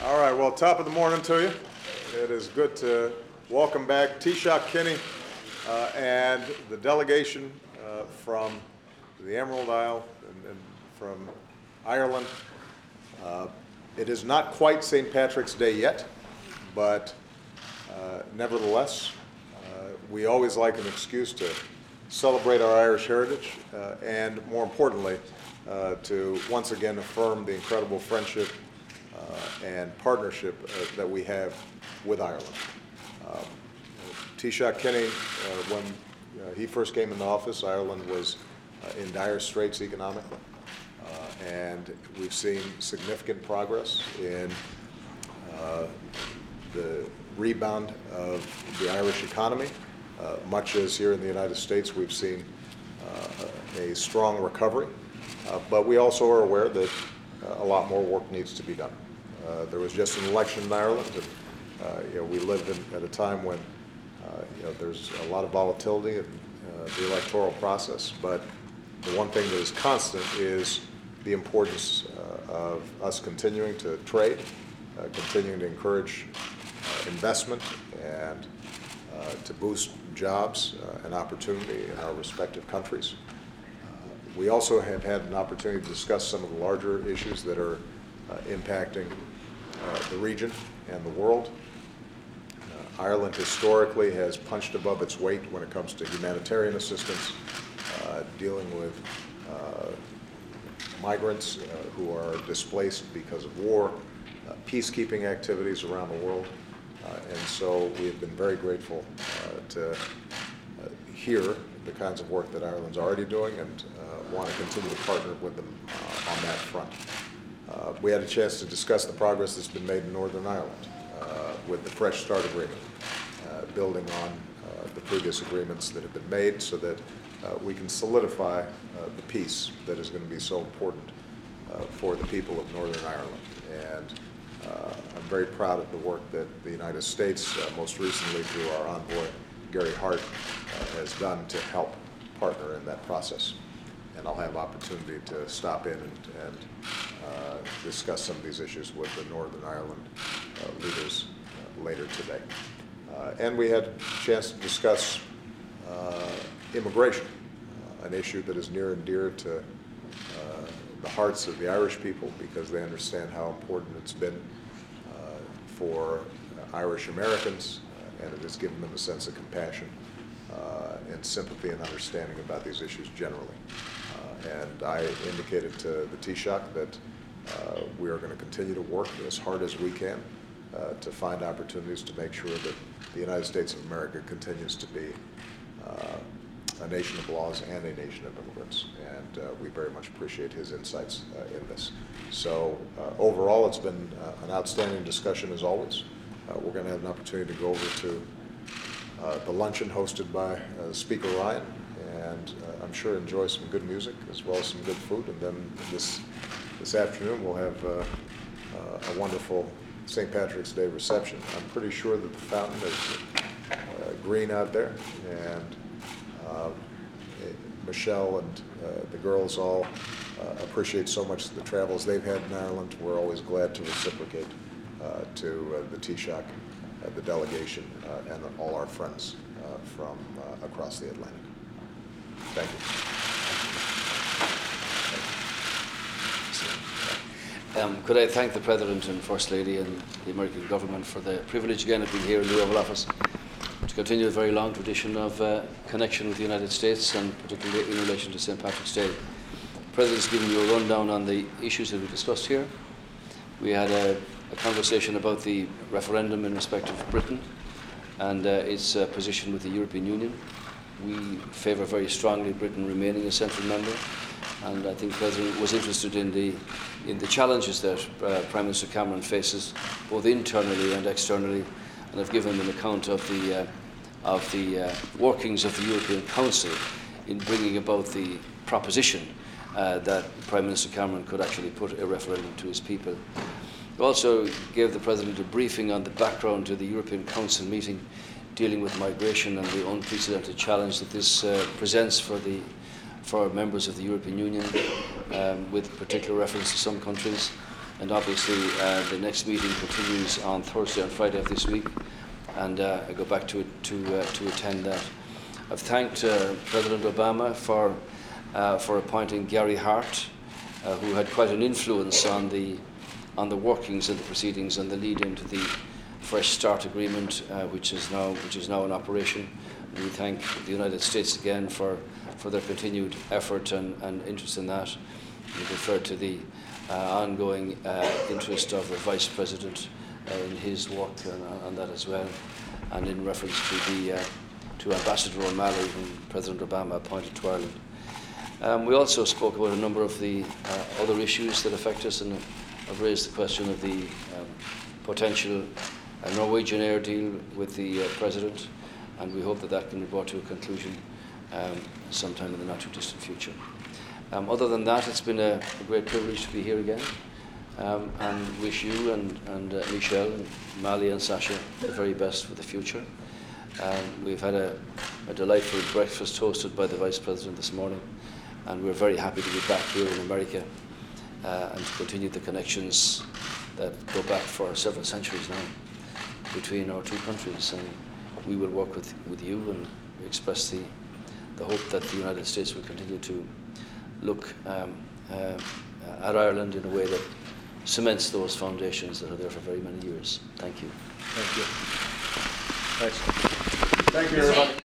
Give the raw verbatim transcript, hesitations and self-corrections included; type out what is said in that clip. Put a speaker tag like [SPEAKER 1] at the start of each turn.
[SPEAKER 1] All right, well, top of the morning to you. It is good to welcome back Taoiseach Kinney uh, and the delegation uh, from the Emerald Isle and, and from Ireland. Uh, it is not quite Saint Patrick's Day yet, but uh, nevertheless, uh, we always like an excuse to celebrate our Irish heritage uh, and, more importantly, uh, to once again affirm the incredible friendship Uh, and partnership uh, that we have with Ireland. Um, Taoiseach Kinney, uh, when uh, he first came into office, Ireland was uh, in dire straits economically, uh, and we've seen significant progress in uh, the rebound of the Irish economy. Uh, much as here in the United States, we've seen uh, a strong recovery, uh, but we also are aware that uh, a lot more work needs to be done. Uh, there was just an election in Ireland, and uh, you know, we lived in, at a time when uh, you know, there's a lot of volatility in uh, the electoral process. But the one thing that is constant is the importance uh, of us continuing to trade, uh, continuing to encourage uh, investment, and uh, to boost jobs uh, and opportunity in our respective countries. Uh, we also have had an opportunity to discuss some of the larger issues that are uh, impacting Uh, the region and the world. Uh, Ireland historically has punched above its weight when it comes to humanitarian assistance, uh, dealing with uh, migrants uh, who are displaced because of war, uh, peacekeeping activities around the world. Uh, and so we have been very grateful uh, to uh, hear the kinds of work that Ireland's already doing, and uh, want to continue to partner with them uh, on that front. Uh, we had a chance to discuss the progress that's been made in Northern Ireland uh, with the Fresh Start Agreement, uh, building on uh, the previous agreements that have been made so that uh, we can solidify uh, the peace that is going to be so important uh, for the people of Northern Ireland. And uh, I'm very proud of the work that the United States, uh, most recently through our envoy, Gary Hart, uh, has done to help partner in that process. And I'll have opportunity to stop in and, and uh, discuss some of these issues with the Northern Ireland uh, leaders uh, later today. Uh, and we had a chance to discuss uh, immigration, uh, an issue that is near and dear to uh, the hearts of the Irish people, because they understand how important it's been uh, for uh, Irish Americans, uh, and it has given them a sense of compassion uh, and sympathy and understanding about these issues generally. And I indicated to the Taoiseach that uh, we are going to continue to work as hard as we can uh, to find opportunities to make sure that the United States of America continues to be uh, a nation of laws and a nation of immigrants. And uh, we very much appreciate his insights uh, in this. So uh, overall, it's been uh, an outstanding discussion as always. Uh, we're going to have an opportunity to go over to uh, the luncheon hosted by uh, Speaker Ryan, and uh, I'm sure enjoy some good music as well as some good food. And then this this afternoon we'll have uh, uh, a wonderful Saint Patrick's Day reception. I'm pretty sure that the fountain is uh, green out there, and uh, Michelle and uh, the girls all uh, appreciate so much the travels they've had in Ireland. We're always glad to reciprocate uh, to uh, the Taoiseach, uh, the delegation, uh, and all our friends uh, from uh, across the Atlantic. Thank you.
[SPEAKER 2] Um, could I thank the President and First Lady and the American government for the privilege again of being here in the Oval Office to continue a very long tradition of uh, connection with the United States, and particularly in relation to Saint Patrick's Day. The President has given you a rundown on the issues that we discussed here. We had a, a conversation about the referendum in respect of Britain and uh, its uh, position with the European Union. We favour very strongly Britain remaining a central member, and I think the President was interested in the in the challenges that uh, Prime Minister Cameron faces both internally and externally, and I've given him an account of the uh, of the uh, workings of the European Council in bringing about the proposition uh, that Prime Minister Cameron could actually put a referendum to his people. We also gave the President a briefing on the background to the European Council meeting dealing with migration and the unprecedented challenge that this uh, presents for the for members of the European Union, um, with particular reference to some countries, and obviously uh, the next meeting continues on Thursday and Friday of this week, and uh, I go back to to uh, to attend that. I've thanked uh, President Obama for uh, for appointing Gary Hart, uh, who had quite an influence on the on the workings of the proceedings and the lead into the Fresh Start Agreement, uh, which is now which is now in operation. We thank the United States again for, for their continued effort and, and interest in that. We refer to the uh, ongoing uh, interest of the Vice President uh, in his work on, on that as well, and in reference to the uh, to Ambassador O'Malley, whom President Obama appointed to Ireland. Um, we also spoke about a number of the uh, other issues that affect us, and I've raised the question of the um, potential uh, Norwegian Air deal with the uh, President, and we hope that that can be brought to a conclusion um, sometime in the not-too-distant future. Um, other than that, it's been a, a great privilege to be here again, um, and wish you and, and uh, Michelle and Mali and Sasha the very best for the future. Um, we've had a, a delightful breakfast hosted by the Vice President this morning, and we're very happy to be back here in America uh, and to continue the connections that go back for several centuries now between our two countries. And we will work with, with you, and we express the, the hope that the United States will continue to look um, uh, at Ireland in a way that cements those foundations that are there for very many years. Thank you.
[SPEAKER 1] Thank you. Thanks. Thank you, everybody.